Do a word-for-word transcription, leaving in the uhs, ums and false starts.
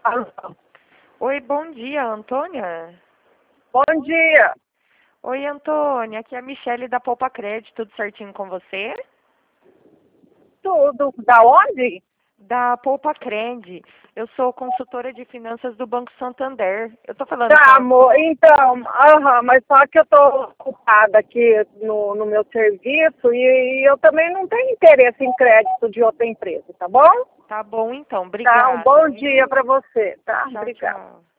Alô. Oi, bom dia, Antônia. Bom dia. Oi, Antônia, aqui é a Michele da Poupa Crédito, tudo certinho com você? Tudo. Da onde? Da Poupa Cred. Eu sou consultora de finanças do Banco Santander. Eu tô falando com Tá, a... amor. Então, aham, mas só que eu tô ocupada aqui no, no meu serviço e, e eu também não tenho interesse em crédito de outra empresa, tá bom? Tá bom, então, Tá, um obrigada, bom dia viu? para você, tá? Tchau, Obrigada. tchau.